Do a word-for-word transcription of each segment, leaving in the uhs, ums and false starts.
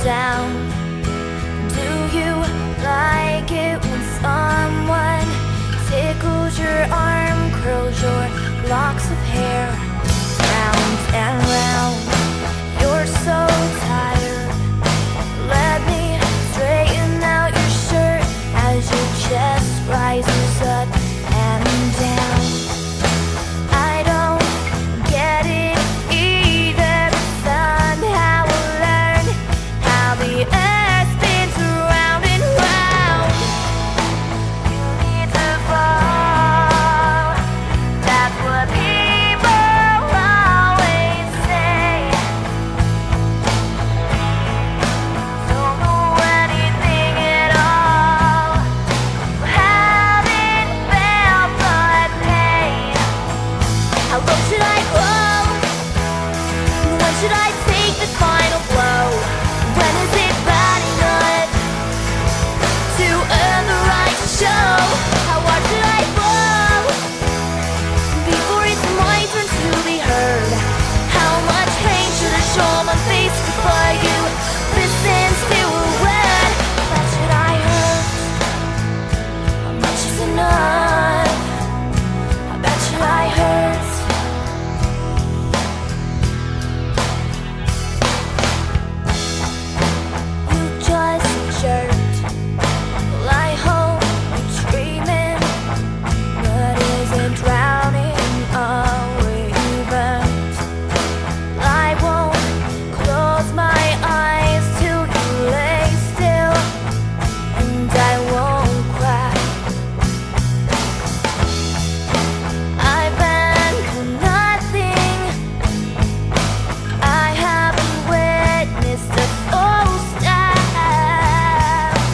down. Do you like it when someone tickles your arm, curls your locks of hair round and round? You're so tired. Let me straighten out your shirt as your chest rises up and down. I don't get it either, but somehow I learned how the earth spins around and round. You need to fall. That's what people always say. Don't know anything at all. Haven't felt but pain. How low should I go? When should I take the final blow? When is it bad enough to earn the right to show? How hard should I blow before it's my turn to be heard? How much pain should I show on my face before you listen to a word? How bad should I hurt? How much is enough? How bad should I hurt? You just jerked. Well, I hope you're dreaming, but isn't drowning away burnt. I won't close my eyes till you lay still, and I won't cry. I've been through nothing. I haven't witnessed a full step.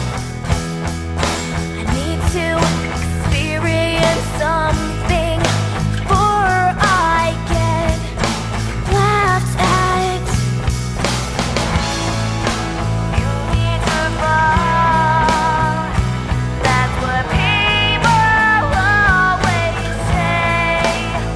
I need to experience something before I get laughed at. You need to fall. That's what people always say.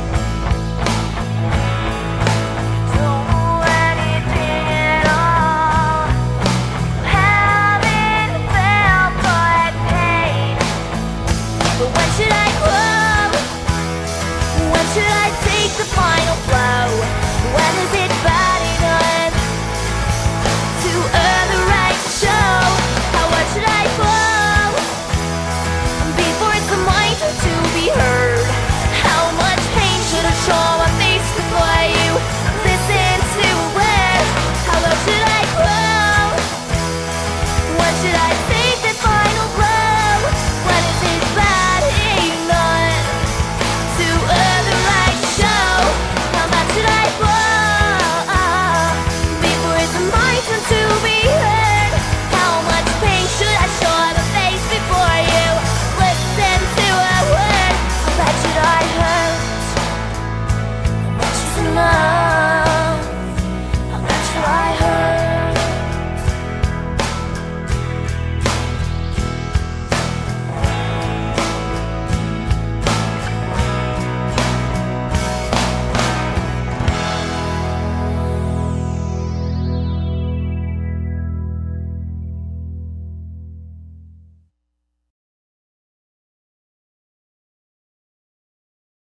Don't know anything at all. Haven't felt but pain. But when should I grow? When should I take the final blow? When is it bad enough to earn the right to show? How hard should I blow before it's my turn to be heard? How much pain should I show on my face before you listen to a word? How low should I grow? When should I